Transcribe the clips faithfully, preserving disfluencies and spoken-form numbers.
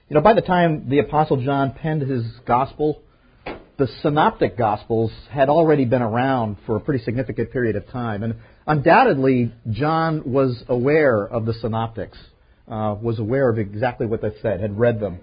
You know, by the time the Apostle John penned his gospel, the synoptic gospels had already been around for a pretty significant period of time. And undoubtedly, John was aware of the synoptics, uh, was aware of exactly what they said, had read them.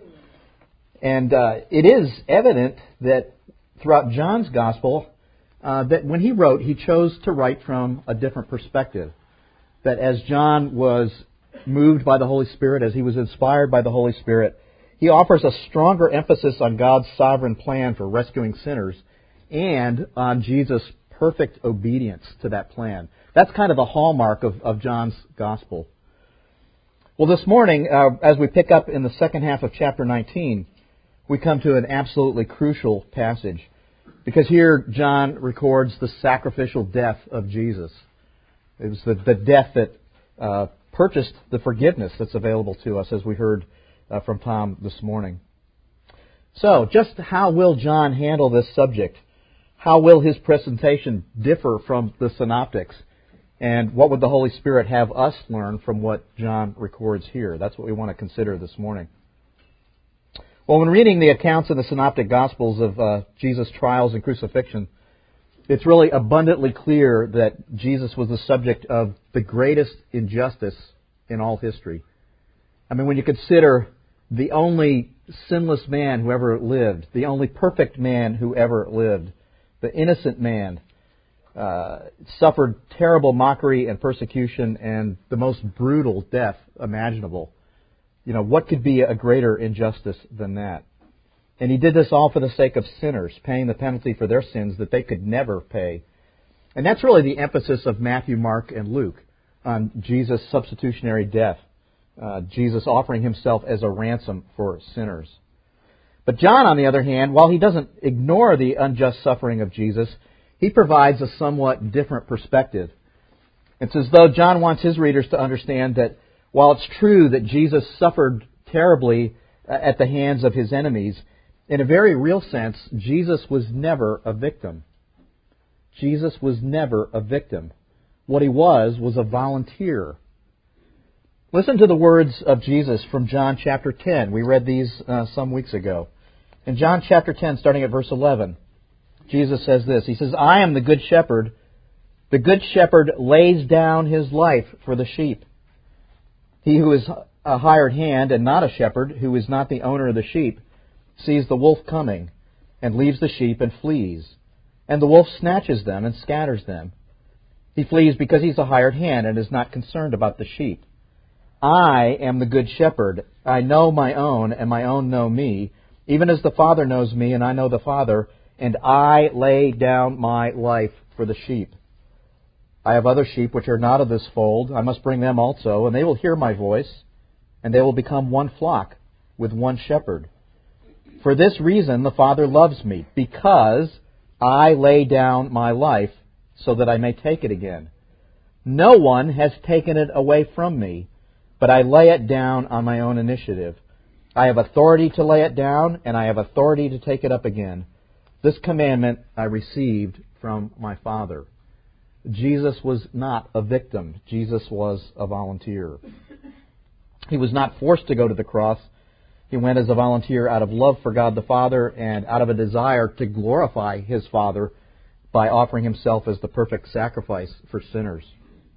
And uh, it is evident that throughout John's gospel, uh, that when he wrote, he chose to write from a different perspective. That as John was moved by the Holy Spirit, as he was inspired by the Holy Spirit, he offers a stronger emphasis on God's sovereign plan for rescuing sinners and on Jesus' perfect obedience to that plan. That's kind of the hallmark of, of John's gospel. Well, this morning, uh, as we pick up in the second half of chapter nineteen, we come to an absolutely crucial passage. Because here John records the sacrificial death of Jesus. It was the, the death that uh, purchased the forgiveness that's available to us, as we heard Uh, from Tom this morning. So, just how will John handle this subject? How will his presentation differ from the synoptics? And what would the Holy Spirit have us learn from what John records here? That's what we want to consider this morning. Well, when reading the accounts in the synoptic gospels of uh, Jesus' trials and crucifixion, it's really abundantly clear that Jesus was the subject of the greatest injustice in all history. I mean, when you consider the only sinless man who ever lived, the only perfect man who ever lived, the innocent man, uh, suffered terrible mockery and persecution and the most brutal death imaginable. You know, what could be a greater injustice than that? And he did this all for the sake of sinners, paying the penalty for their sins that they could never pay. And that's really the emphasis of Matthew, Mark, and Luke on Jesus' substitutionary death. Uh, Jesus offering himself as a ransom for sinners. But John, on the other hand, while he doesn't ignore the unjust suffering of Jesus, he provides a somewhat different perspective. It's as though John wants his readers to understand that while it's true that Jesus suffered terribly at the hands of his enemies, in a very real sense, Jesus was never a victim. Jesus was never a victim. What he was was a volunteer. Listen to the words of Jesus from John chapter ten. We read these uh, some weeks ago. In John chapter ten, starting at verse eleven, Jesus says this. He says, "I am the good shepherd. The good shepherd lays down his life for the sheep. He who is a hired hand and not a shepherd, who is not the owner of the sheep, sees the wolf coming and leaves the sheep and flees. And the wolf snatches them and scatters them. He flees because he's a hired hand and is not concerned about the sheep. I am the good shepherd. I know my own, and my own know me, even as the Father knows me, and I know the Father, and I lay down my life for the sheep. I have other sheep which are not of this fold. I must bring them also, and they will hear my voice, and they will become one flock with one shepherd. For this reason the Father loves me, because I lay down my life so that I may take it again. No one has taken it away from me, but I lay it down on my own initiative. I have authority to lay it down, and I have authority to take it up again. This commandment I received from my Father." Jesus was not a victim. Jesus was a volunteer. He was not forced to go to the cross. He went as a volunteer out of love for God the Father and out of a desire to glorify His Father by offering Himself as the perfect sacrifice for sinners.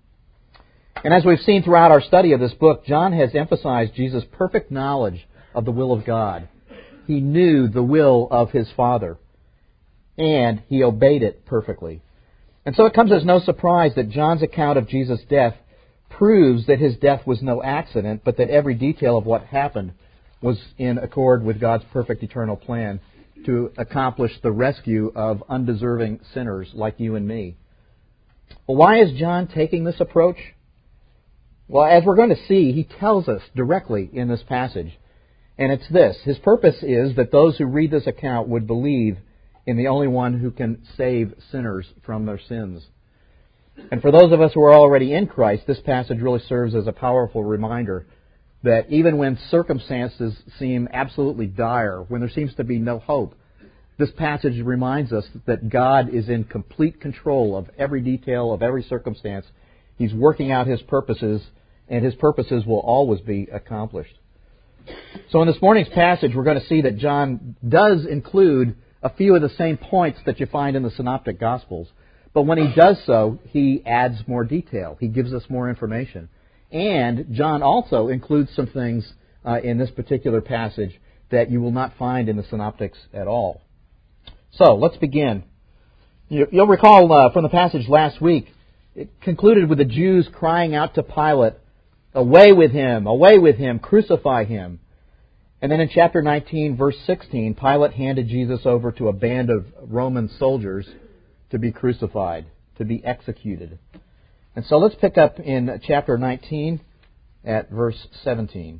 And as we've seen throughout our study of this book, John has emphasized Jesus' perfect knowledge of the will of God. He knew the will of His Father, and He obeyed it perfectly. And so it comes as no surprise that John's account of Jesus' death proves that His death was no accident, but that every detail of what happened was in accord with God's perfect eternal plan to accomplish the rescue of undeserving sinners like you and me. Well, why is John taking this approach? Well, as we're going to see, he tells us directly in this passage. And it's this. His purpose is that those who read this account would believe in the only one who can save sinners from their sins. And for those of us who are already in Christ, this passage really serves as a powerful reminder that even when circumstances seem absolutely dire, when there seems to be no hope, this passage reminds us that God is in complete control of every detail of every circumstance. He's working out His purposes, and His purposes will always be accomplished. So in this morning's passage, we're going to see that John does include a few of the same points that you find in the Synoptic Gospels. But when he does so, he adds more detail. He gives us more information. And John also includes some things uh, in this particular passage that you will not find in the Synoptics at all. So, let's begin. You'll recall uh, from the passage last week, it concluded with the Jews crying out to Pilate, "Away with him! Away with him! Crucify him!" And then in chapter nineteen, verse sixteen, Pilate handed Jesus over to a band of Roman soldiers to be crucified, to be executed. And so let's pick up in chapter nineteen at verse seventeen.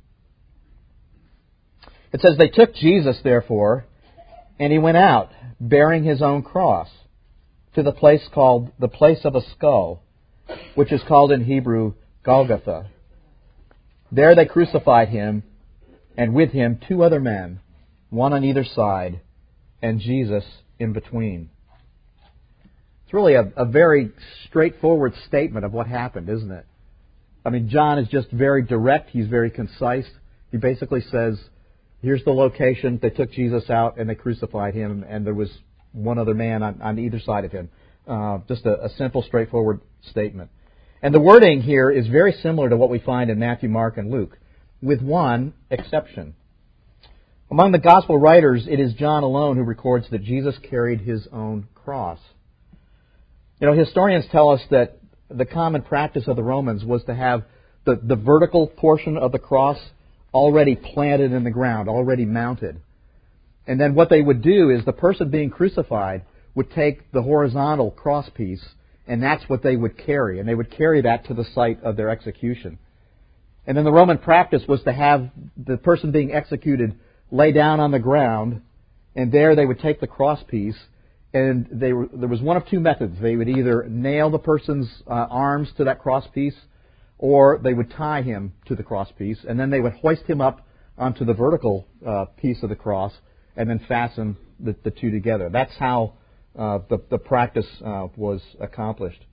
It says, "They took Jesus, therefore, and he went out, bearing his own cross, to the place called the place of a skull, which is called in Hebrew Golgotha. There they crucified him, and with him two other men, one on either side, and Jesus in between." It's really a, a very straightforward statement of what happened, isn't it? I mean, John is just very direct. He's very concise. He basically says, here's the location. They took Jesus out and they crucified him, and there was one other man on, on either side of him. Uh, just a, a simple, straightforward statement. And the wording here is very similar to what we find in Matthew, Mark, and Luke, with one exception. Among the gospel writers, it is John alone who records that Jesus carried his own cross. You know, historians tell us that the common practice of the Romans was to have the, the vertical portion of the cross already planted in the ground, already mounted. And then what they would do is the person being crucified would take the horizontal cross piece, and that's what they would carry. And they would carry that to the site of their execution. And then the Roman practice was to have the person being executed lay down on the ground, and there they would take the cross piece, and they were, there was one of two methods. They would either nail the person's uh, arms to that cross piece, or they would tie him to the cross piece, and then they would hoist him up onto the vertical uh, piece of the cross, and then fasten the, the two together. That's how uh, the, the practice uh, was accomplished.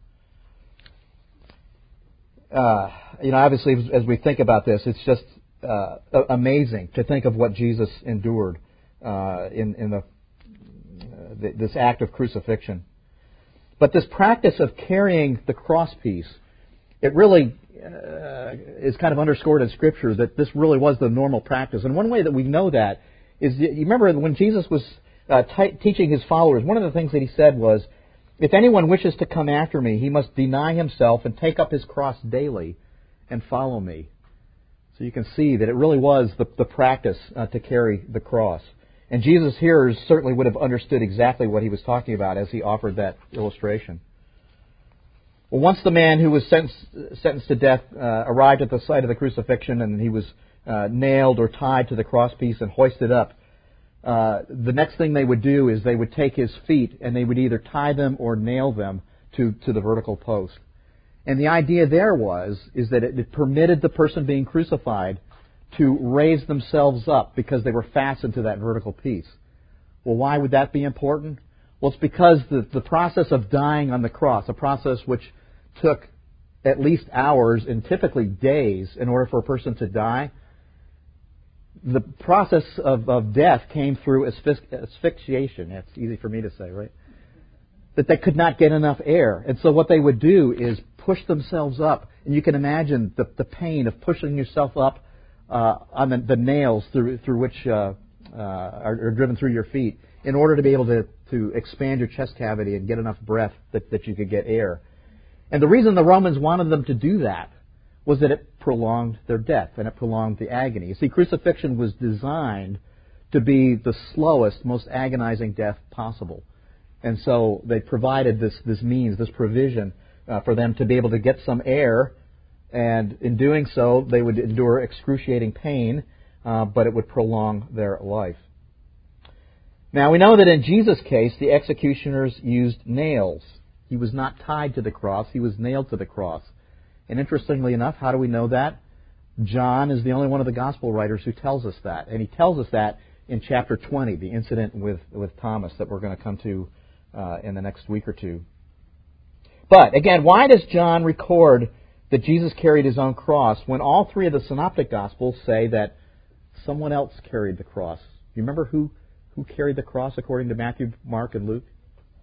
Uh, you know, obviously, as we think about this, it's just uh, amazing to think of what Jesus endured uh, in, in the, uh, this act of crucifixion. But this practice of carrying the cross piece, it really uh, is kind of underscored in Scripture that this really was the normal practice. And one way that we know that is, you remember when Jesus was uh, t- teaching his followers, one of the things that he said was, "If anyone wishes to come after me, he must deny himself and take up his cross daily and follow me." So you can see that it really was the, the practice uh, to carry the cross. And Jesus' hearers certainly would have understood exactly what he was talking about as he offered that illustration. Well, once the man who was sentenced, sentenced to death uh, arrived at the site of the crucifixion, and he was uh, nailed or tied to the crosspiece and hoisted up, uh, the next thing they would do is they would take his feet and they would either tie them or nail them to, to the vertical post. And the idea there was is that it, it permitted the person being crucified to raise themselves up because they were fastened to that vertical piece. Well, why would that be important? Well, it's because the, the process of dying on the cross, a process which took at least hours and typically days in order for a person to die, the process of, of death came through asphyx- asphyxiation. That's easy for me to say, right? That they could not get enough air. And so what they would do is push themselves up. And you can imagine the, the pain of pushing yourself up uh, on the, the nails through, through which uh, uh, are, are driven through your feet in order to be able to, to expand your chest cavity and get enough breath that, that you could get air. And the reason the Romans wanted them to do that was that it prolonged their death and it prolonged the agony. You see, crucifixion was designed to be the slowest, most agonizing death possible. And so they provided this, this means, this provision uh, for them to be able to get some air, and in doing so, they would endure excruciating pain, uh, but it would prolong their life. Now, we know that in Jesus' case, the executioners used nails. He was not tied to the cross, he was nailed to the cross. And interestingly enough, how do we know that? John is the only one of the gospel writers who tells us that. And he tells us that in chapter twenty, the incident with, with Thomas that we're going to come to uh, in the next week or two. But, again, why does John record that Jesus carried his own cross when all three of the synoptic gospels say that someone else carried the cross. You remember who, who carried the cross according to Matthew, Mark, and Luke?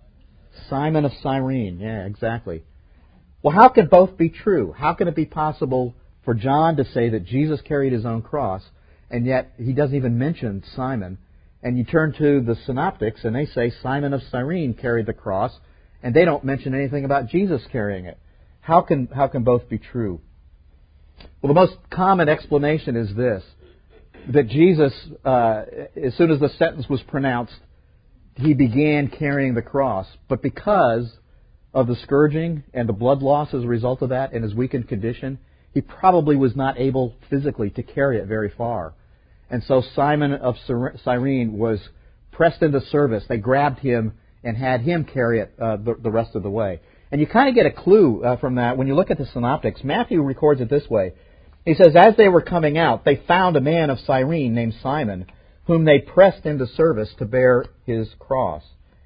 Simon of Cyrene. Yeah, exactly. Well, how can both be true? How can it be possible for John to say that Jesus carried his own cross, and yet he doesn't even mention Simon? And you turn to the Synoptics, and they say Simon of Cyrene carried the cross, and they don't mention anything about Jesus carrying it. How can how can both be true? Well, the most common explanation is this, that Jesus, uh, as soon as the sentence was pronounced, he began carrying the cross. But because of the scourging and the blood loss as a result of that and his weakened condition, he probably was not able physically to carry it very far. And so Simon of Cyrene was pressed into service. They grabbed him and had him carry it uh, the, the rest of the way. And you kind of get a clue uh, from that when you look at the Synoptics. Matthew records it this way. He says, as they were coming out, they found a man of Cyrene named Simon, whom they pressed into service to bear his cross.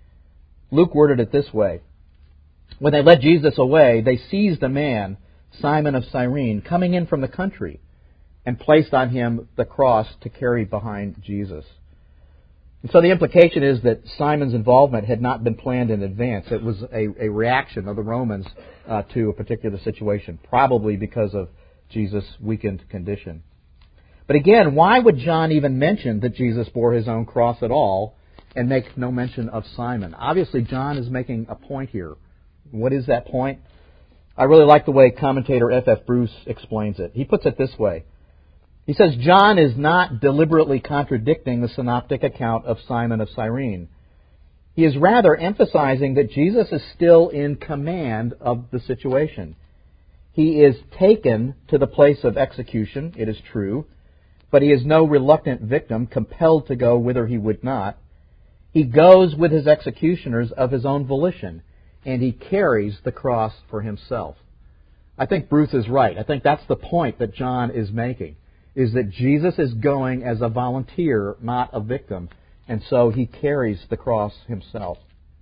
Luke worded it this way. When they led Jesus away, they seized a man, Simon of Cyrene, coming in from the country, and placed on him the cross to carry behind Jesus. And so the implication is that Simon's involvement had not been planned in advance. It was a, a reaction of the Romans uh, to a particular situation, probably because of Jesus' weakened condition. But again, why would John even mention that Jesus bore his own cross at all and make no mention of Simon? Obviously, John is making a point here. What is that point? I really like the way commentator F F Bruce explains it. He puts it this way. He says, John is not deliberately contradicting the synoptic account of Simon of Cyrene. He is rather emphasizing that Jesus is still in command of the situation. He is taken to the place of execution, it is true, but he is no reluctant victim compelled to go whither he would not. He goes with his executioners of his own volition, and he carries the cross for himself. I think Bruce is right. I think that's the point that John is making, is that Jesus is going as a volunteer, not a victim, and so he carries the cross himself.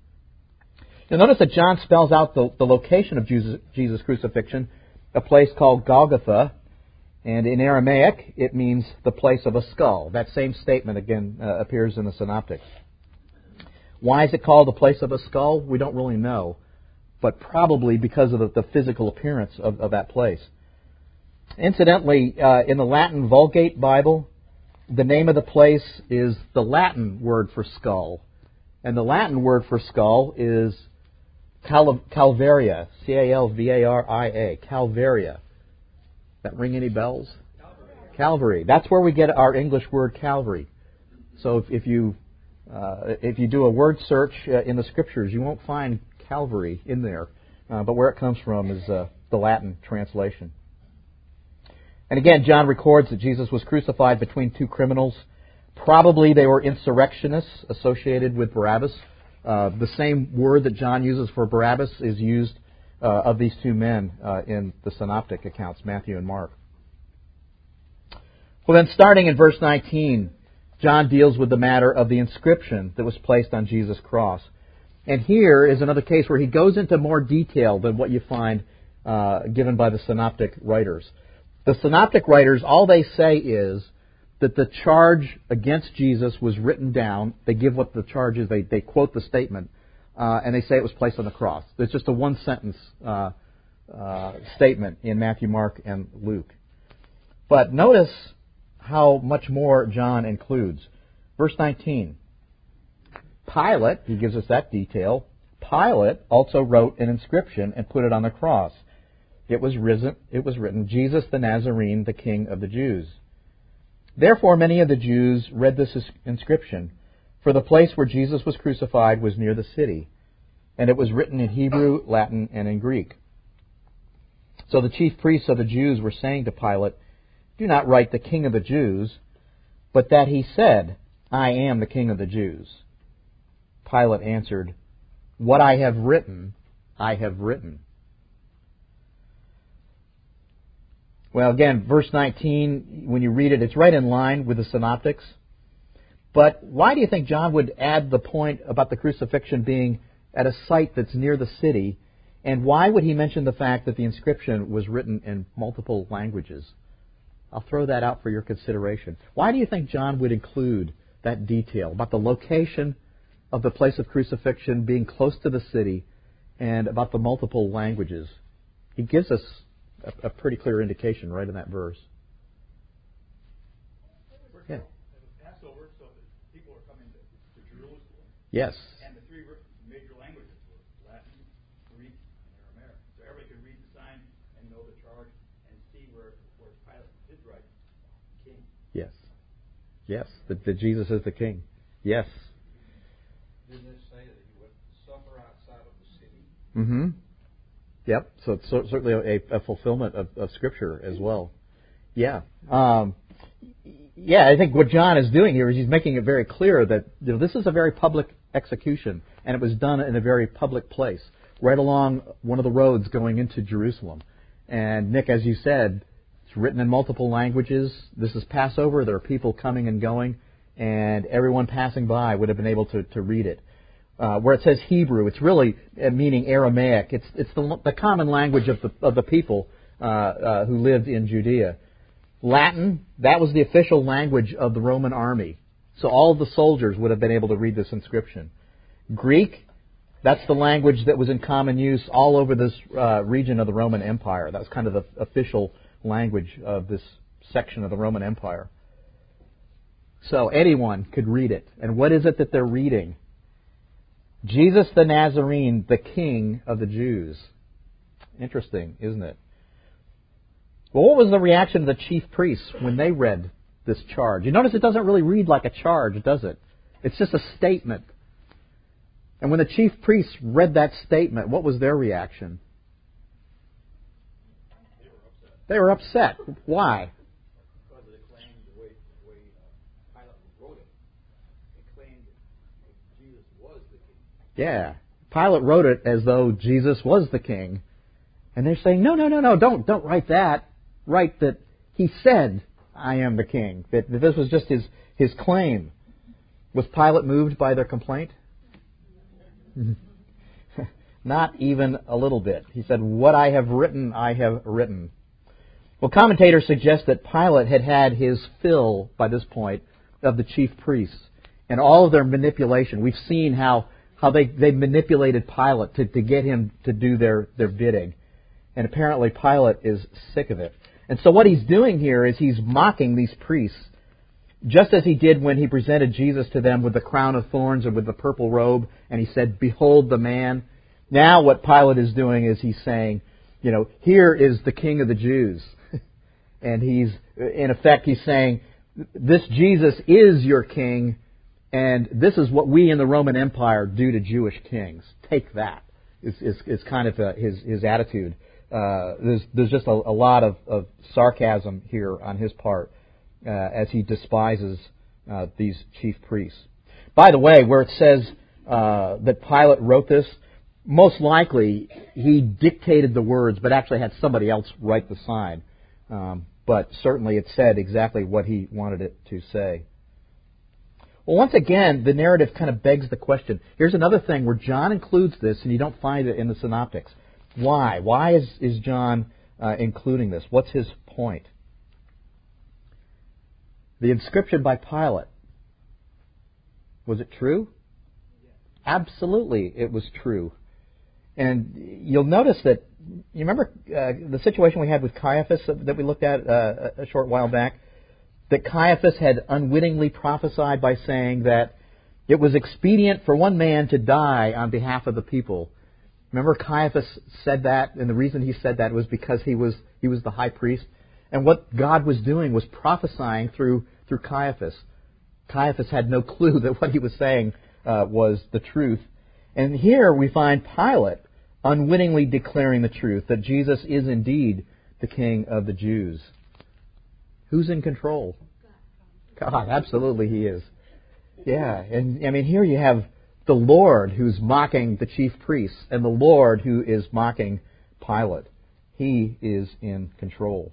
Now notice that John spells out the, the location of Jesus, Jesus' crucifixion, a place called Golgotha, and in Aramaic it means the place of a skull. That same statement again uh, appears in the Synoptics. Why is it called the place of a skull? We don't really know, but probably because of the, the physical appearance of, of that place. Incidentally, uh, in the Latin Vulgate Bible, the name of the place is the Latin word for skull. And the Latin word for skull is Cal- Calvaria, C A L V A R I A, Calvaria. That ring any bells? Calvary. Calvary. That's where we get our English word Calvary. So if, if you uh, if you do a word search uh, in the Scriptures, you won't find Calvary in there. Uh, but where it comes from is uh, the Latin translation. And again, John records that Jesus was crucified between two criminals. Probably they were insurrectionists associated with Barabbas. Uh, the same word that John uses for Barabbas is used uh, of these two men uh, in the synoptic accounts, Matthew and Mark. Well, then starting in verse nineteen, John deals with the matter of the inscription that was placed on Jesus' cross. And here is another case where he goes into more detail than what you find uh, given by the synoptic writers. The synoptic writers, all they say is that the charge against Jesus was written down. They give what the charge is. They, they quote the statement, uh, and they say it was placed on the cross. There's just a one-sentence uh, uh, statement in Matthew, Mark, and Luke. But notice how much more John includes. Verse nineteen. Pilate, he gives us that detail, Pilate also wrote an inscription and put it on the cross. It was risen, it was written, Jesus the Nazarene, the King of the Jews. Therefore many of the Jews read this inscription, for the place where Jesus was crucified was near the city, and it was written in Hebrew, Latin, and in Greek. So the chief priests of the Jews were saying to Pilate, do not write the King of the Jews, but that he said, I am the King of the Jews. Pilate answered, what I have written, I have written. Well, again, verse nineteen, when you read it, it's right in line with the synoptics. But why do you think John would add the point about the crucifixion being at a site that's near the city? And why would he mention the fact that the inscription was written in multiple languages? I'll throw that out for your consideration. Why do you think John would include that detail about the location of the place of crucifixion being close to the city and about the multiple languages? He gives us a, a pretty clear indication right in that verse. Yeah. Passover, so that people are coming to, to Jerusalem. Yes. And the three major languages were Latin, Greek, and Aramaic. So everybody could read the sign and know the charge and see where, where Pilate did write king. Yes. Yes, that, that Jesus is the king. Yes. Didn't it say that he would suffer outside of the city? Mm-hmm. Yep. So it's cer- certainly a, a fulfillment of, of Scripture as well. Yeah. Um, yeah, I think what John is doing here is he's making it very clear that, you know, this is a very public execution, and it was done in a very public place, right along one of the roads going into Jerusalem. And Nick, as you said, it's written in multiple languages. This is Passover. There are people coming and going, and everyone passing by would have been able to, to read it. Uh, where it says Hebrew, it's really uh, meaning Aramaic. It's it's the, the common language of the of the people uh, uh, who lived in Judea. Latin, that was the official language of the Roman army. So all of the soldiers would have been able to read this inscription. Greek, that's the language that was in common use all over this uh, region of the Roman Empire. That was kind of the official language of this section of the Roman Empire. So anyone could read it. And what is it that they're reading? Jesus the Nazarene, the King of the Jews. Interesting, isn't it? Well, what was the reaction of the chief priests when they read this charge? You notice it doesn't really read like a charge, does it? It's just a statement. And when the chief priests read that statement, what was their reaction? They were upset. They were upset. Why? Because they claimed the way, the way uh, Pilate wrote it. They claimed that Jesus was the king. Yeah. Pilate wrote it as though Jesus was the king. And they're saying, no, no, no, no, don't, don't write that. Write that he said, I am the king. That, that this was just his, his claim. Was Pilate moved by their complaint? Not even a little bit. He said, what I have written, I have written. Well, commentators suggest that Pilate had had his fill, by this point, of the chief priests and all of their manipulation. We've seen how, how they, they manipulated Pilate to, to get him to do their, their bidding. And apparently Pilate is sick of it. And so what he's doing here is he's mocking these priests, just as he did when he presented Jesus to them with the crown of thorns and with the purple robe, and he said, behold the man. Now what Pilate is doing is he's saying, you know, here is the King of the Jews. And he's, in effect, he's saying, this Jesus is your king, and this is what we in the Roman Empire do to Jewish kings. Take that, is, is, is kind of uh, his, his attitude. Uh, there's, there's just a, a lot of, of sarcasm here on his part uh, as he despises uh, these chief priests. By the way, where it says uh, that Pilate wrote this, most likely he dictated the words, but actually had somebody else write the sign. Um, but certainly it said exactly what he wanted it to say. Well, once again, the narrative kind of begs the question. Here's another thing where John includes this, and you don't find it in the synoptics. Why? Why is, is John uh, including this? What's his point? The inscription by Pilate. Was it true? Absolutely, it was true. And you'll notice that, you remember uh, the situation we had with Caiaphas that we looked at uh, a short while back? That Caiaphas had unwittingly prophesied by saying that it was expedient for one man to die on behalf of the people. Remember Caiaphas said that, and the reason he said that was because he was he was the high priest. And what God was doing was prophesying through through Caiaphas. Caiaphas had no clue that what he was saying uh, was the truth. And here we find Pilate unwittingly declaring the truth, that Jesus is indeed the King of the Jews. Who's in control? God, absolutely he is. Yeah, and I mean here you have the Lord who's mocking the chief priests, and the Lord who is mocking Pilate. He is in control.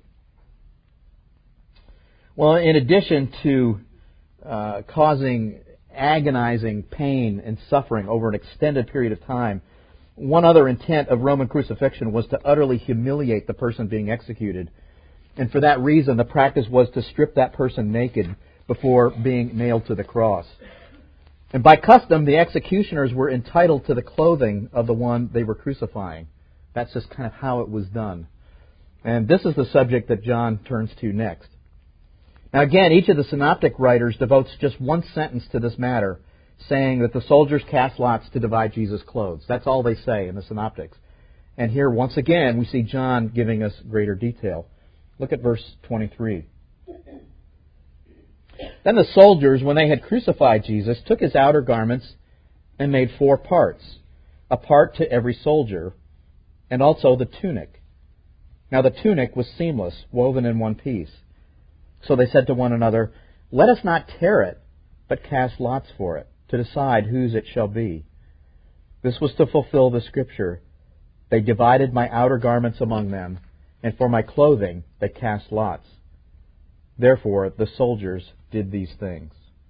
Well, in addition to uh, causing agonizing pain and suffering over an extended period of time, one other intent of Roman crucifixion was to utterly humiliate the person being executed. And for that reason, the practice was to strip that person naked before being nailed to the cross. And by custom, the executioners were entitled to the clothing of the one they were crucifying. That's just kind of how it was done. And this is the subject that John turns to next. Now again, each of the synoptic writers devotes just one sentence to this matter, saying that the soldiers cast lots to divide Jesus' clothes. That's all they say in the synoptics. And here, once again, we see John giving us greater detail. Look at verse twenty-three. Then the soldiers, when they had crucified Jesus, took his outer garments and made four parts, a part to every soldier, and also the tunic. Now the tunic was seamless, woven in one piece. So they said to one another, "Let us not tear it, but cast lots for it, to decide whose it shall be." This was to fulfill the scripture, "They divided my outer garments among them, and for my clothing they cast lots." Therefore the soldiers did these things.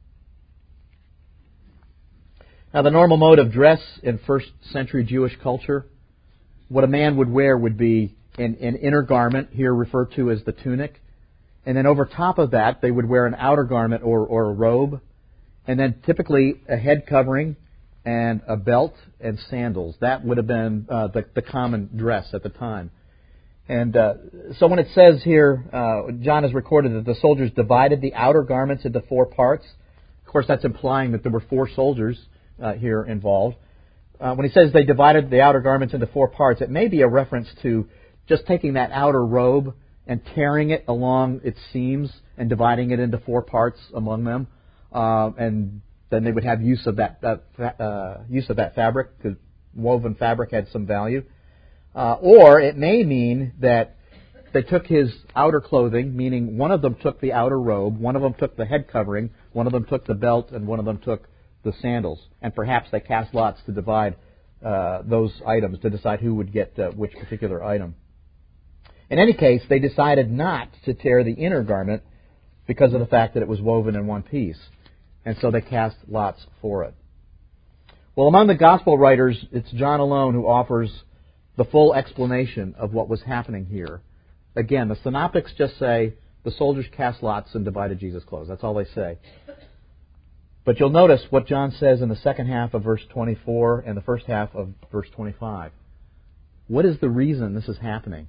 Now the normal mode of dress in first century Jewish culture, what a man would wear would be an, an inner garment, here referred to as the tunic. And then over top of that, they would wear an outer garment or, or a robe. And then typically a head covering and a belt and sandals. That would have been uh, the, the common dress at the time. And uh, so when it says here, uh, John has recorded that the soldiers divided the outer garments into four parts. Of course, that's implying that there were four soldiers uh, here involved. Uh, when he says they divided the outer garments into four parts, it may be a reference to just taking that outer robe and tearing it along its seams and dividing it into four parts among them. Uh, and then they would have use of that, that uh, use of that fabric, because woven fabric had some value. Uh, or it may mean that they took his outer clothing, meaning one of them took the outer robe, one of them took the head covering, one of them took the belt, and one of them took the sandals. And perhaps they cast lots to divide uh, those items, to decide who would get uh, which particular item. In any case, they decided not to tear the inner garment because of the fact that it was woven in one piece. And so they cast lots for it. Well, among the gospel writers, it's John alone who offers the full explanation of what was happening here. Again, the synoptics just say the soldiers cast lots and divided Jesus' clothes. That's all they say. But you'll notice what John says in the second half of verse twenty-four and the first half of verse twenty-five. What is the reason this is happening?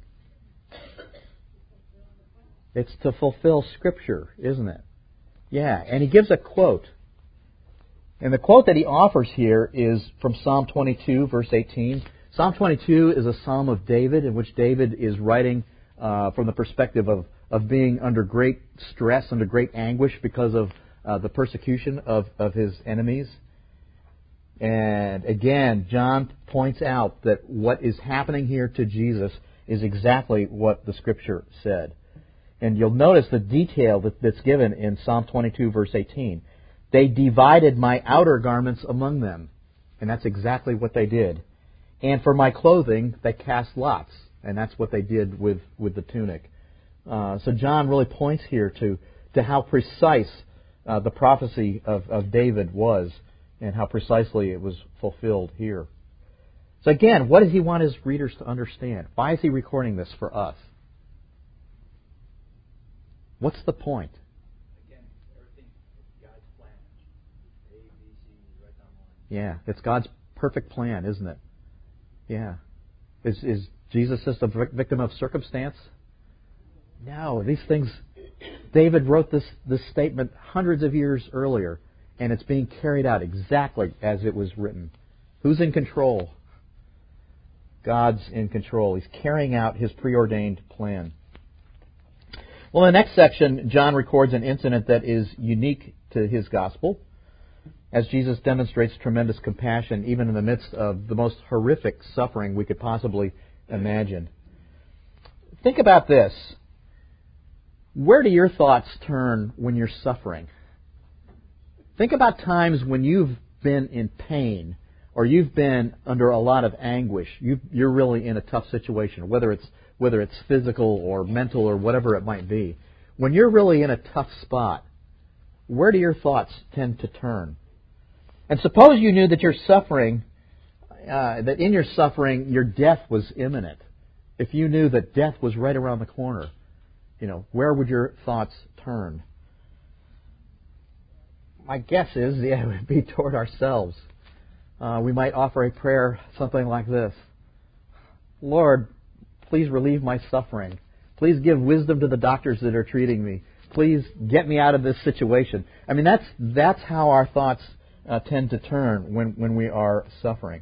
It's to fulfill Scripture, isn't it? Yeah, and he gives a quote. And the quote that he offers here is from Psalm twenty-two, verse eighteen. Psalm twenty-two is a psalm of David in which David is writing uh, from the perspective of, of being under great stress, under great anguish because of uh, the persecution of, of his enemies. And again, John points out that what is happening here to Jesus is exactly what the Scripture said. And you'll notice the detail that, that's given in Psalm twenty-two, verse eighteen. They divided my outer garments among them. And that's exactly what they did. And for my clothing, they cast lots. And that's what they did with, with the tunic. Uh, so John really points here to, to how precise uh, the prophecy of, of David was and how precisely it was fulfilled here. So again, what does he want his readers to understand? Why is he recording this for us? What's the point? Again, everything is God's plan. A, B, C, right down the line. Yeah, it's God's perfect plan, isn't it? Yeah. Is is Jesus just a victim of circumstance? No, these things, David wrote this, this statement hundreds of years earlier, and it's being carried out exactly as it was written. Who's in control? God's in control. He's carrying out His preordained plan. Well, in the next section, John records an incident that is unique to his gospel, as Jesus demonstrates tremendous compassion even in the midst of the most horrific suffering we could possibly imagine. Think about this. Where do your thoughts turn when you're suffering? Think about times when you've been in pain or you've been under a lot of anguish. You've, you're really in a tough situation, whether it's whether it's physical or mental or whatever it might be. When you're really in a tough spot, where do your thoughts tend to turn? And suppose you knew that you're suffering, uh, that in your suffering your death was imminent. If you knew that death was right around the corner, you know, where would your thoughts turn? My guess is, yeah, it would be toward ourselves. Uh, we might offer a prayer something like this. Lord, please relieve my suffering. Please give wisdom to the doctors that are treating me. Please get me out of this situation. I mean, that's that's how our thoughts uh, tend to turn when, when we are suffering.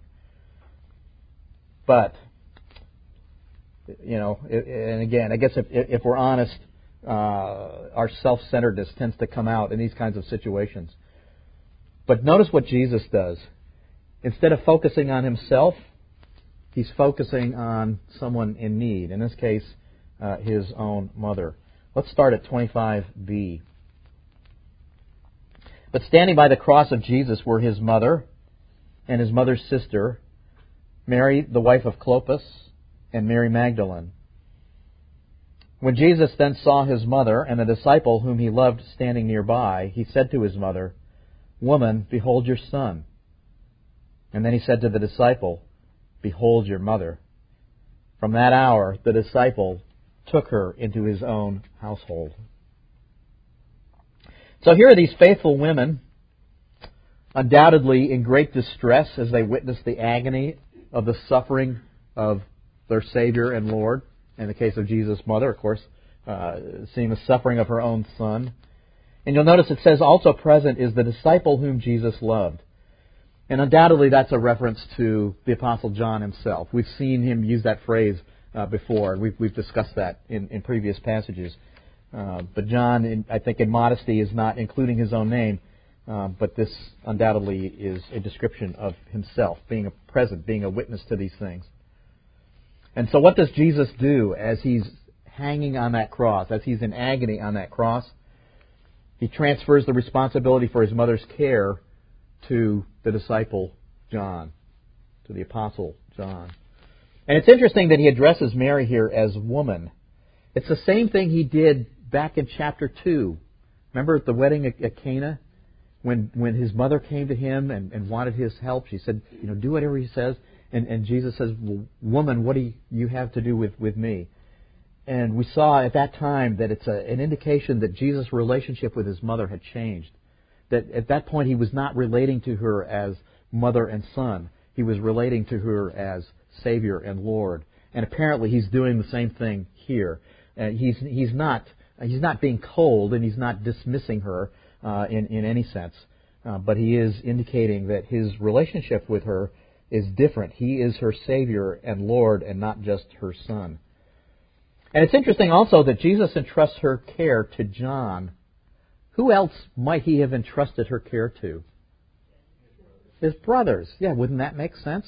But, you know, and again, I guess if, if we're honest, uh, our self-centeredness tends to come out in these kinds of situations. But notice what Jesus does. Instead of focusing on himself, he's focusing on someone in need. In this case, uh, his own mother. Let's start at twenty-five b. But standing by the cross of Jesus were his mother and his mother's sister, Mary, the wife of Clopas, and Mary Magdalene. When Jesus then saw his mother and the disciple whom he loved standing nearby, he said to his mother, "Woman, behold your son." And then he said to the disciple, "Behold your mother." From that hour, the disciple took her into his own household. So here are these faithful women, undoubtedly in great distress as they witness the agony of the suffering of their Savior and Lord. In the case of Jesus' mother, of course, uh, seeing the suffering of her own son. And you'll notice it says also present is the disciple whom Jesus loved. And undoubtedly that's a reference to the Apostle John himself. We've seen him use that phrase uh, before. We've, we've discussed that in, in previous passages. Uh, but John, in, I think in modesty, is not including his own name, uh, but this undoubtedly is a description of himself, being a present, being a witness to these things. And so what does Jesus do as he's hanging on that cross, as he's in agony on that cross? He transfers the responsibility for his mother's care to the disciple John, to the apostle John. And it's interesting that he addresses Mary here as woman. It's the same thing he did back in chapter two. Remember at the wedding at Cana? When when his mother came to him and, and wanted his help, she said, you know, do whatever he says. And, and Jesus says, well, woman, what do you have to do with, with me? And we saw at that time that it's a, an indication that Jesus' relationship with his mother had changed. That at that point he was not relating to her as mother and son. He was relating to her as Savior and Lord. And apparently he's doing the same thing here. Uh, he's he's not he's not being cold and he's not dismissing her uh, in in any sense. Uh, but he is indicating that his relationship with her is different. He is her Savior and Lord and not just her son. And it's interesting also that Jesus entrusts her care to John. Who else might he have entrusted her care to? His brothers. Yeah, wouldn't that make sense?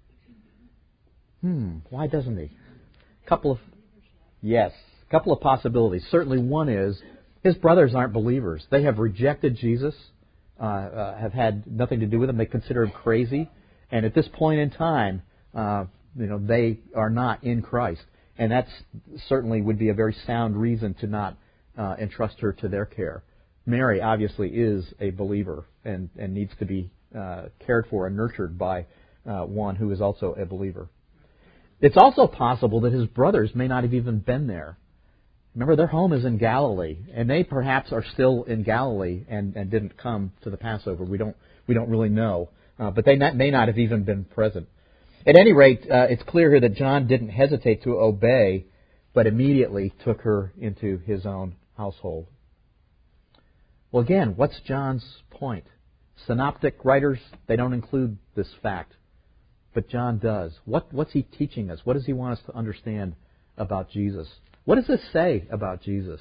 Hmm, why doesn't he? Couple of, yes, a couple of possibilities. Certainly one is his brothers aren't believers. They have rejected Jesus, uh, uh, have had nothing to do with him. They consider him crazy. And at this point in time, uh, you know, they are not in Christ. And that certainly would be a very sound reason to not uh, entrust her to their care. Mary obviously is a believer and, and needs to be uh, cared for and nurtured by uh, one who is also a believer. It's also possible that his brothers may not have even been there. Remember, their home is in Galilee, and they perhaps are still in Galilee and, and didn't come to the Passover. We don't we don't really know, uh, but they not, may not have even been present. At any rate, uh, it's clear here that John didn't hesitate to obey, but immediately took her into his own household. Well, again, what's John's point? Synoptic writers, they don't include this fact. But John does. What, what's he teaching us? What does he want us to understand about Jesus? What does this say about Jesus?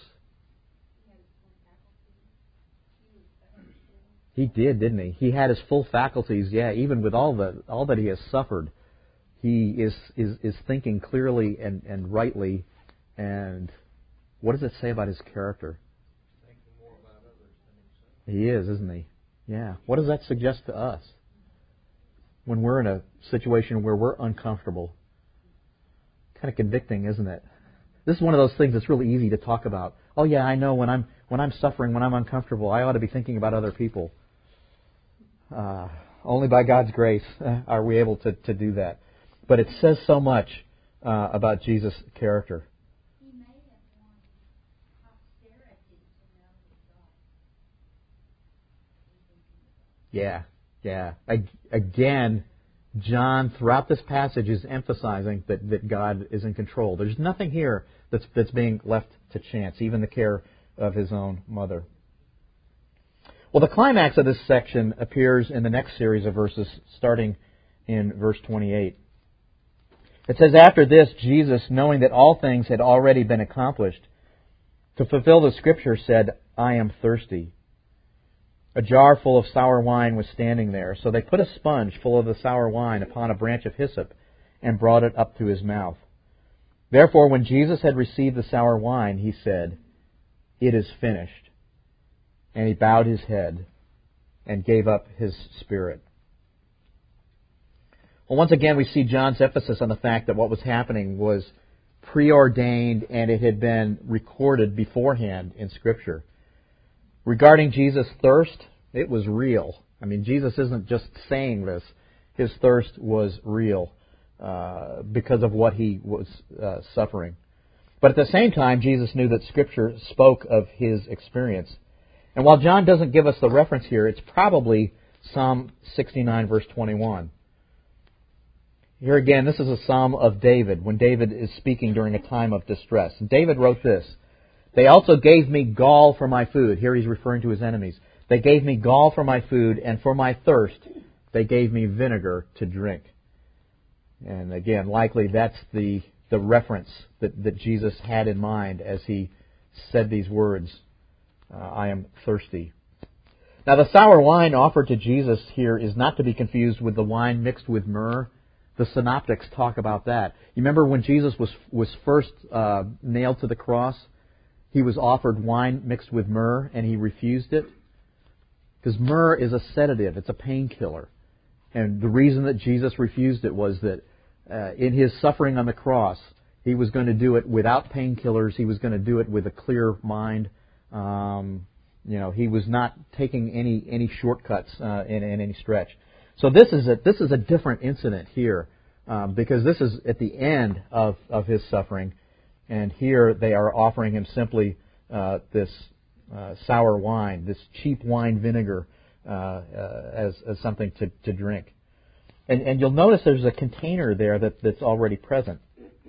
He did, didn't he? He had his full faculties, yeah, even with all the all that he has suffered. He is is, is thinking clearly and, and rightly. And what does it say about his character? Thinking more about others than himself. He is, isn't he? Yeah. What does that suggest to us? When we're in a situation where we're uncomfortable. Kind of convicting, isn't it? This is one of those things that's really easy to talk about. Oh yeah, I know when I'm when I'm suffering, when I'm uncomfortable, I ought to be thinking about other people. Uh, only by God's grace uh, are we able to, to do that. But it says so much uh, about Jesus' character. Yeah, yeah. Again, John, throughout this passage, is emphasizing that, that God is in control. There's nothing here that's, that's being left to chance, even the care of his own mother. Well, the climax of this section appears in the next series of verses, starting in verse twenty-eight. It says, "After this, Jesus, knowing that all things had already been accomplished, to fulfill the Scripture, said, 'I am thirsty.' A jar full of sour wine was standing there, so they put a sponge full of the sour wine upon a branch of hyssop and brought it up to his mouth. Therefore, when Jesus had received the sour wine, he said, 'It is finished.' And he bowed his head and gave up his spirit." Well, once again, we see John's emphasis on the fact that what was happening was preordained and it had been recorded beforehand in Scripture. Regarding Jesus' thirst, it was real. I mean, Jesus isn't just saying this. His thirst was real uh, because of what he was uh, suffering. But at the same time, Jesus knew that Scripture spoke of his experience. And while John doesn't give us the reference here, it's probably Psalm sixty-nine, verse twenty-one. Here again, this is a psalm of David, when David is speaking during a time of distress. And David wrote this, "They also gave me gall for my food." Here he's referring to his enemies. "They gave me gall for my food, and for my thirst they gave me vinegar to drink." And again, likely that's the, the reference that, that Jesus had in mind as he said these words, uh, "I am thirsty." Now, the sour wine offered to Jesus here is not to be confused with the wine mixed with myrrh. The synoptics talk about that. You remember when Jesus was, was first uh, nailed to the cross? He was offered wine mixed with myrrh, and he refused it. Because myrrh is a sedative. It's a painkiller. And the reason that Jesus refused it was that uh, in his suffering on the cross, he was going to do it without painkillers. He was going to do it with a clear mind. Um, you know, he was not taking any any shortcuts uh, in, in any stretch. So this is a this is a different incident here, um, because this is at the end of, of his suffering. And here they are offering him simply uh, this uh, sour wine, this cheap wine vinegar, uh, uh, as, as something to, to drink. And, and you'll notice there's a container there that, that's already present.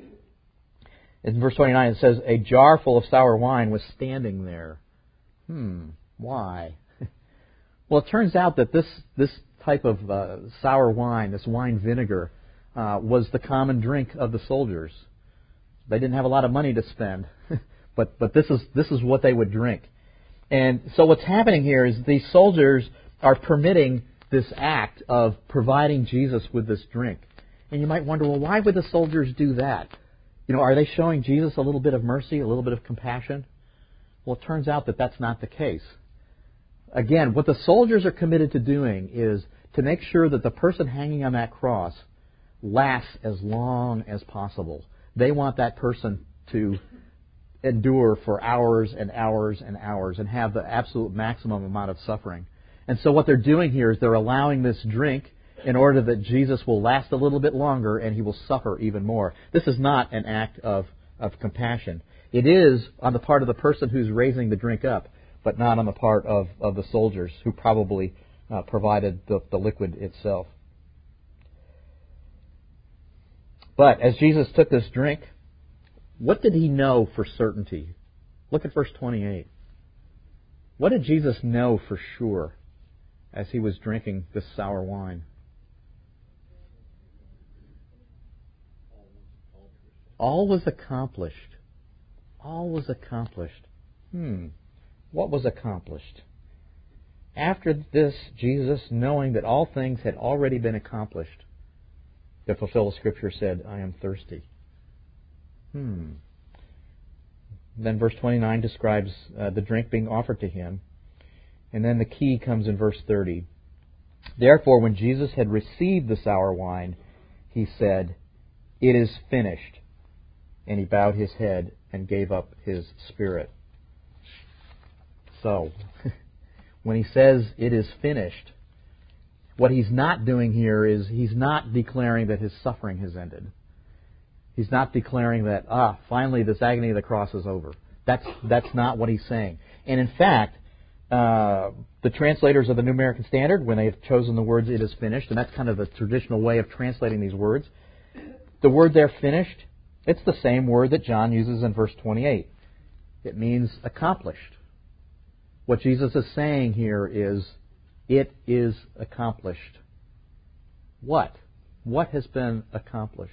In verse twenty-nine it says, "A jar full of sour wine was standing there." Hmm, why? Well, it turns out that this, this type of uh, sour wine, this wine vinegar, uh, was the common drink of the soldiers. They didn't have a lot of money to spend, but but this is this is what they would drink. And so what's happening here is these soldiers are permitting this act of providing Jesus with this drink. And you might wonder, well, why would the soldiers do that? You know, are they showing Jesus a little bit of mercy, a little bit of compassion? Well, it turns out that that's not the case. Again, what the soldiers are committed to doing is to make sure that the person hanging on that cross lasts as long as possible. They want that person to endure for hours and hours and hours and have the absolute maximum amount of suffering. And so what they're doing here is they're allowing this drink in order that Jesus will last a little bit longer and he will suffer even more. This is not an act of, of compassion. It is on the part of the person who's raising the drink up, but not on the part of, of the soldiers who probably uh, provided the, the liquid itself. But as Jesus took this drink, what did he know for certainty? Look at verse twenty-eight. What did Jesus know for sure as he was drinking this sour wine? All was accomplished. All was accomplished. Hmm. What was accomplished? After this, Jesus, knowing that all things had already been accomplished, to fulfill the Scripture, said, "I am thirsty." Hmm. Then verse twenty-nine describes uh, the drink being offered to him. And then the key comes in verse thirty. "Therefore, when Jesus had received the sour wine, he said, 'It is finished.' And he bowed his head and gave up his spirit." So, when he says, "It is finished," what he's not doing here is he's not declaring that his suffering has ended. He's not declaring that, ah, finally this agony of the cross is over. That's that's not what he's saying. And in fact, Uh, the translators of the New American Standard, when they have chosen the words, it is finished, and that's kind of the traditional way of translating these words. The word there, finished, it's the same word that John uses in verse twenty-eight. It means accomplished. What Jesus is saying here is, it is accomplished. What? What has been accomplished?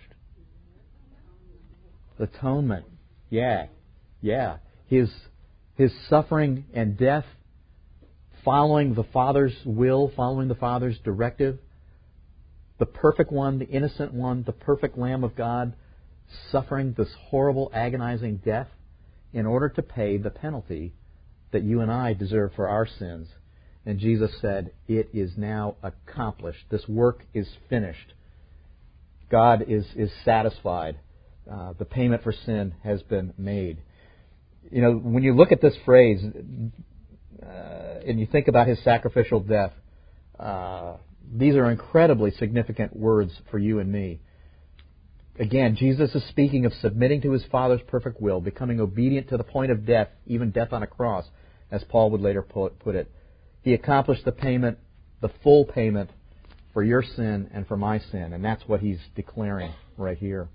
Atonement. Yeah. Yeah. His, his suffering and death, following the Father's will, following the Father's directive. The perfect one, the innocent one, the perfect Lamb of God, suffering this horrible, agonizing death in order to pay the penalty that you and I deserve for our sins. And Jesus said, it is now accomplished. This work is finished. God is, is satisfied. Uh, the payment for sin has been made. You know, when you look at this phrase, uh, and you think about His sacrificial death, uh, these are incredibly significant words for you and me. Again, Jesus is speaking of submitting to His Father's perfect will, becoming obedient to the point of death, even death on a cross, as Paul would later put it. He accomplished the payment, the full payment, for your sin and for my sin, and that's what He's declaring right here.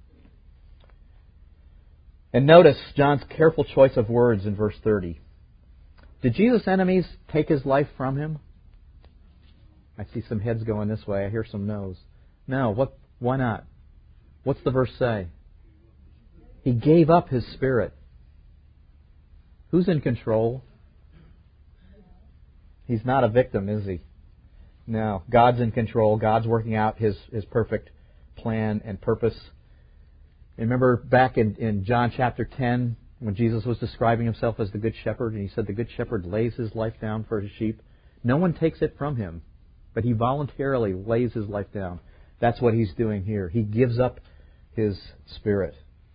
And notice John's careful choice of words in verse thirty. Did Jesus' enemies take His life from Him? I see some heads going this way. I hear some no's. No. What? Why not? What's the verse say? He gave up His Spirit. Who's in control? He's not a victim, is He? No. God's in control. God's working out His, His perfect plan and purpose. Remember back in, in John chapter ten, when Jesus was describing Himself as the Good Shepherd, and He said the Good Shepherd lays His life down for His sheep. No one takes it from Him, but He voluntarily lays His life down. That's what He's doing here. He gives up His Spirit.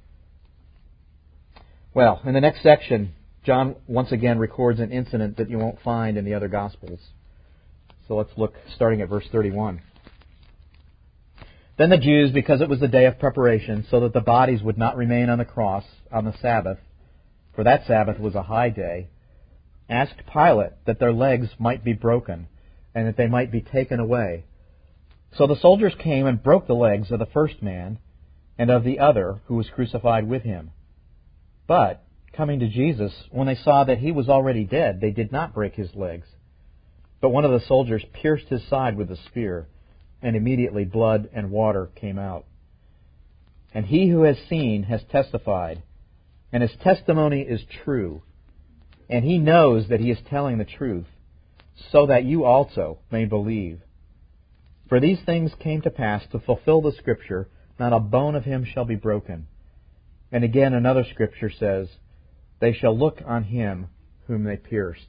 Well, in the next section, John once again records an incident that you won't find in the other Gospels. So let's look starting at verse thirty-one. Then the Jews, because it was the day of preparation, so that the bodies would not remain on the cross on the Sabbath, for that Sabbath was a high day, asked Pilate that their legs might be broken, and that they might be taken away. So the soldiers came and broke the legs of the first man, and of the other who was crucified with him. But, coming to Jesus, when they saw that He was already dead, they did not break His legs. But one of the soldiers pierced His side with a spear, and immediately blood and water came out. And he who has seen has testified, and his testimony is true, and he knows that he is telling the truth, so that you also may believe. For these things came to pass to fulfill the Scripture, not a bone of him shall be broken. And again another Scripture says, they shall look on Him whom they pierced.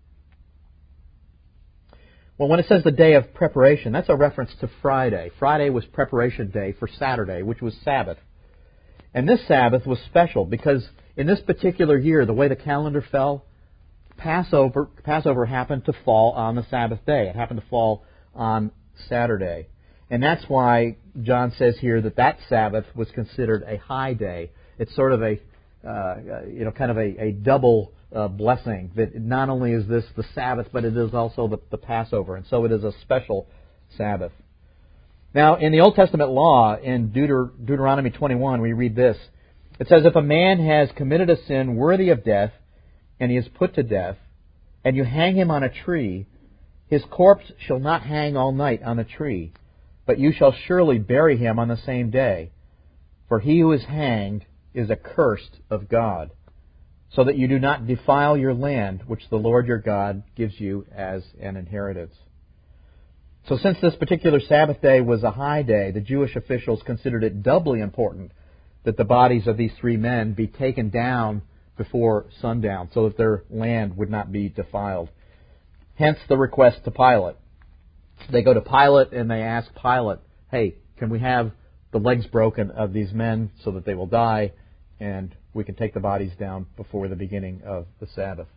Well, when it says the day of preparation, that's a reference to Friday. Friday was preparation day for Saturday, which was Sabbath. And this Sabbath was special because in this particular year, the way the calendar fell, Passover, Passover happened to fall on the Sabbath day. It happened to fall on Saturday. And that's why John says here that that Sabbath was considered a high day. It's sort of a, uh, you know, kind of a, a double Uh, blessing, that not only is this the Sabbath, but it is also the, the Passover, and so it is a special Sabbath. Now, in the Old Testament law, in Deuter, Deuteronomy twenty-one, we read this. It says, if a man has committed a sin worthy of death, and he is put to death, and you hang him on a tree, his corpse shall not hang all night on the tree, but you shall surely bury him on the same day. For he who is hanged is accursed of God, so that you do not defile your land, which the Lord your God gives you as an inheritance. So since this particular Sabbath day was a high day, the Jewish officials considered it doubly important that the bodies of these three men be taken down before sundown, so that their land would not be defiled. Hence the request to Pilate. They go to Pilate and they ask Pilate, hey, can we have the legs broken of these men so that they will die, and we can take the bodies down before the beginning of the Sabbath.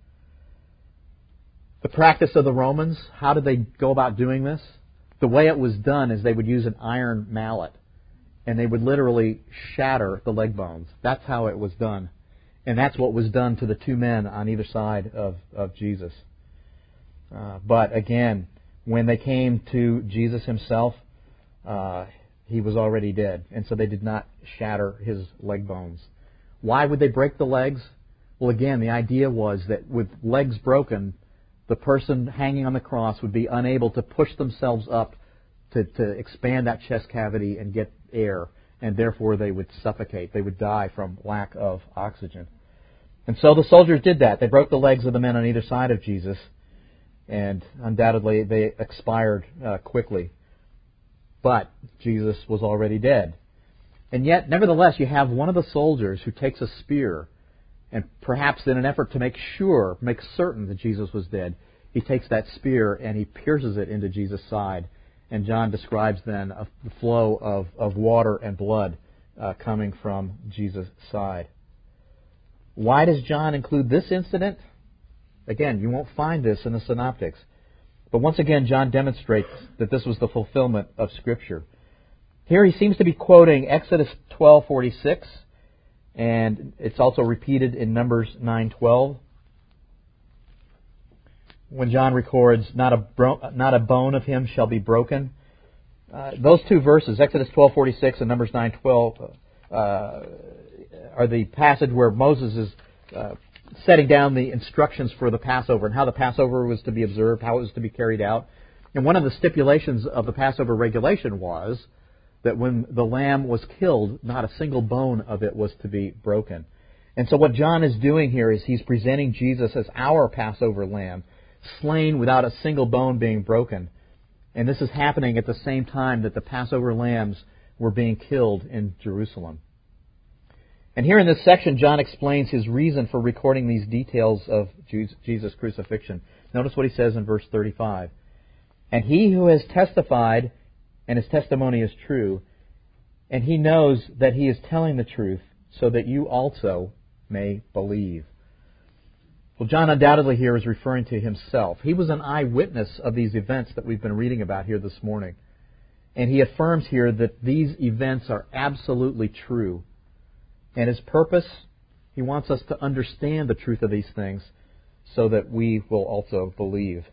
The practice of the Romans, how did they go about doing this? The way it was done is they would use an iron mallet, and they would literally shatter the leg bones. That's how it was done. And that's what was done to the two men on either side of, of Jesus. Uh, but again, when they came to Jesus himself, uh, he was already dead. And so they did not shatter his leg bones. Why would they break the legs? Well, again, the idea was that with legs broken, the person hanging on the cross would be unable to push themselves up to, to expand that chest cavity and get air, and therefore they would suffocate. They would die from lack of oxygen. And so the soldiers did that. They broke the legs of the men on either side of Jesus, and undoubtedly they expired uh, quickly. But Jesus was already dead. And yet, nevertheless, you have one of the soldiers who takes a spear, and perhaps in an effort to make sure, make certain that Jesus was dead, he takes that spear and he pierces it into Jesus' side. And John describes then a flow of, of water and blood uh, coming from Jesus' side. Why does John include this incident? Again, you won't find this in the Synoptics. But once again, John demonstrates that this was the fulfillment of Scripture. Here he seems to be quoting Exodus twelve forty-six, and it's also repeated in Numbers nine twelve. When John records, not a, bro- not a bone of him shall be broken. Uh, those two verses, Exodus twelve forty-six and Numbers nine twelve, uh, are the passage where Moses is uh, setting down the instructions for the Passover and how the Passover was to be observed, how it was to be carried out. And one of the stipulations of the Passover regulation was that when the lamb was killed, not a single bone of it was to be broken. And so what John is doing here is he's presenting Jesus as our Passover lamb, slain without a single bone being broken. And this is happening at the same time that the Passover lambs were being killed in Jerusalem. And here in this section, John explains his reason for recording these details of Jesus' crucifixion. Notice what he says in verse thirty-five. And he who has testified, and his testimony is true, and he knows that he is telling the truth, so that you also may believe. Well, John undoubtedly here is referring to himself. He was an eyewitness of these events that we've been reading about here this morning. And he affirms here that these events are absolutely true. And his purpose, he wants us to understand the truth of these things so that we will also believe.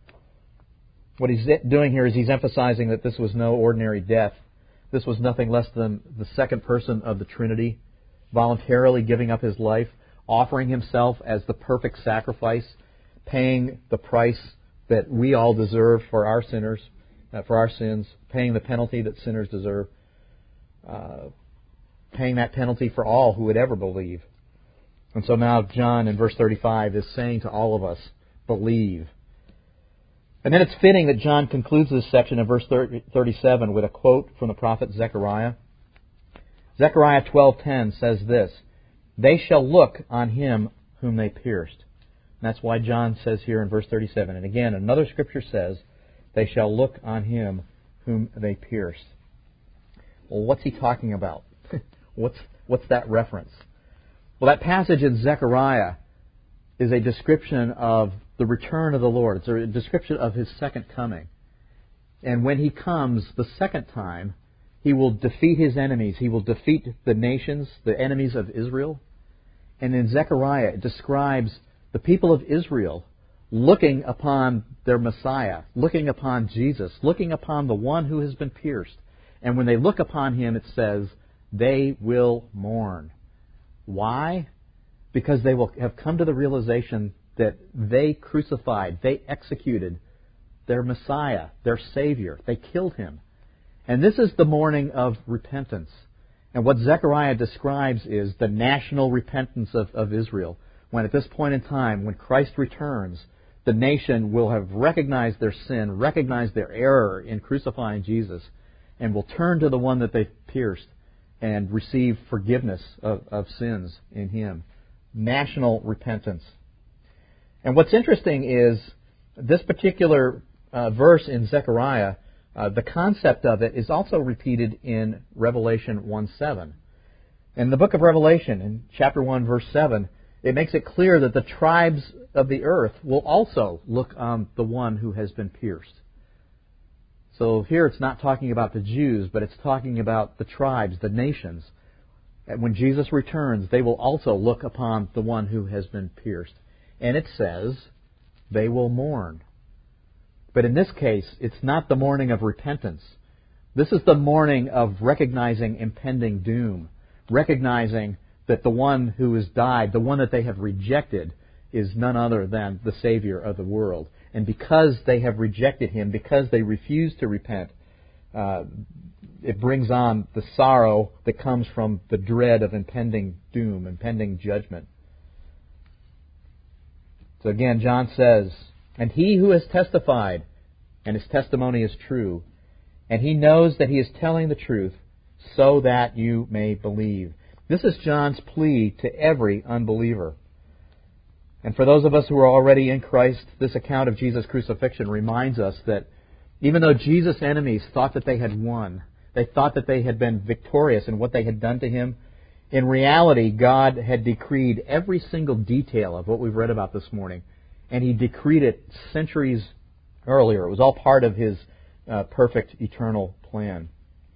What he's doing here is he's emphasizing that this was no ordinary death. This was nothing less than the second person of the Trinity, voluntarily giving up his life, offering himself as the perfect sacrifice, paying the price that we all deserve for our sinners, uh, for our sins, paying the penalty that sinners deserve, uh, paying that penalty for all who would ever believe. And so now John in verse thirty-five is saying to all of us, believe. And then it's fitting that John concludes this section in verse thirty-seven with a quote from the prophet Zechariah. Zechariah twelve ten says this, they shall look on him whom they pierced. And that's why John says here in verse thirty-seven. And again, another scripture says, they shall look on him whom they pierced. Well, what's he talking about? what's, what's that reference? Well, that passage in Zechariah is a description of the return of the Lord. It's a description of his second coming. And when he comes the second time, he will defeat his enemies. He will defeat the nations, the enemies of Israel. And in Zechariah, it describes the people of Israel looking upon their Messiah, looking upon Jesus, looking upon the one who has been pierced. And when they look upon him, it says, they will mourn. Why? Because they will have come to the realization that they crucified, they executed their Messiah, their Savior. They killed him. And this is the mourning of repentance. And what Zechariah describes is the national repentance of, of Israel. When at this point in time, when Christ returns, the nation will have recognized their sin, recognized their error in crucifying Jesus, and will turn to the one that they pierced and receive forgiveness of, of sins in him. National repentance. And what's interesting is this particular uh, verse in Zechariah, uh, the concept of it is also repeated in Revelation one seven. In the book of Revelation, in chapter one, verse seven, it makes it clear that the tribes of the earth will also look on the one who has been pierced. So here it's not talking about the Jews, but it's talking about the tribes, the nations. And when Jesus returns, they will also look upon the one who has been pierced. And it says, they will mourn. But in this case, it's not the morning of repentance. This is the morning of recognizing impending doom, recognizing that the one who has died, the one that they have rejected, is none other than the Savior of the world. And because they have rejected Him, because they refuse to repent, uh, it brings on the sorrow that comes from the dread of impending doom, impending judgment. So again, John says, "And he who has testified, and his testimony is true, and he knows that he is telling the truth, so that you may believe." This is John's plea to every unbeliever. And for those of us who are already in Christ, this account of Jesus' crucifixion reminds us that even though Jesus' enemies thought that they had won, they thought that they had been victorious in what they had done to Him, in reality, God had decreed every single detail of what we've read about this morning, and He decreed it centuries earlier. It was all part of His uh, perfect eternal plan.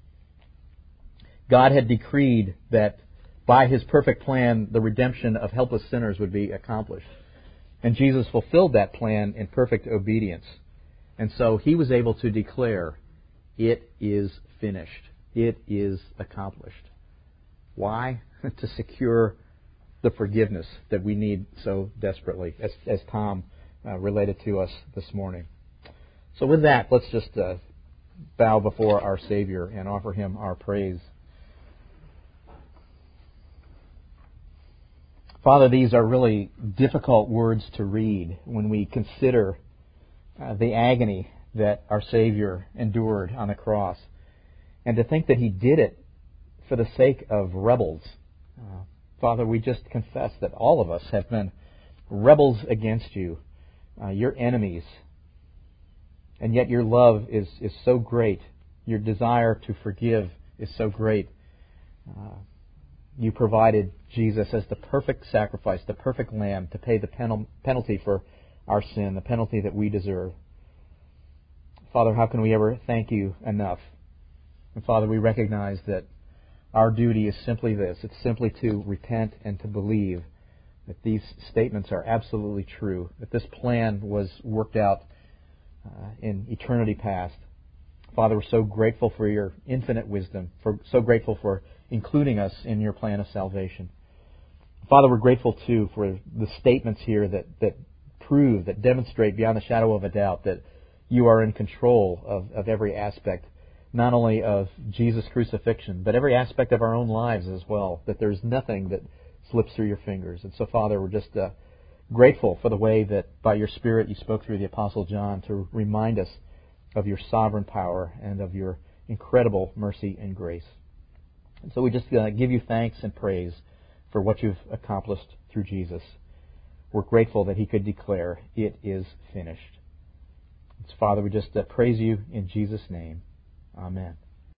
God had decreed that by His perfect plan, the redemption of helpless sinners would be accomplished. And Jesus fulfilled that plan in perfect obedience. And so He was able to declare, "It is finished. It is accomplished." Why? To secure the forgiveness that we need so desperately, as, as Tom uh, related to us this morning. So with that, let's just uh, bow before our Savior and offer Him our praise. Father, these are really difficult words to read when we consider uh, the agony that our Savior endured on the cross. And to think that He did it for the sake of rebels. Uh, Father, we just confess that all of us have been rebels against You, uh, Your enemies. And yet Your love is, is so great. Your desire to forgive is so great. Uh, You provided Jesus as the perfect sacrifice, the perfect lamb, to pay the penal- penalty for our sin, the penalty that we deserve. Father, how can we ever thank You enough? And Father, we recognize that our duty is simply this. It's simply to repent and to believe that these statements are absolutely true, that this plan was worked out uh, in eternity past. Father, we're so grateful for Your infinite wisdom, for so grateful for including us in Your plan of salvation. Father, we're grateful too for the statements here that, that prove, that demonstrate beyond the shadow of a doubt that You are in control of, of every aspect, not only of Jesus' crucifixion, but every aspect of our own lives as well, that there's nothing that slips through Your fingers. And so, Father, we're just uh, grateful for the way that by Your Spirit You spoke through the Apostle John to remind us of Your sovereign power and of Your incredible mercy and grace. And so we just uh, give You thanks and praise for what You've accomplished through Jesus. We're grateful that He could declare, "It is finished." So, Father, we just uh, praise You in Jesus' name. Amen.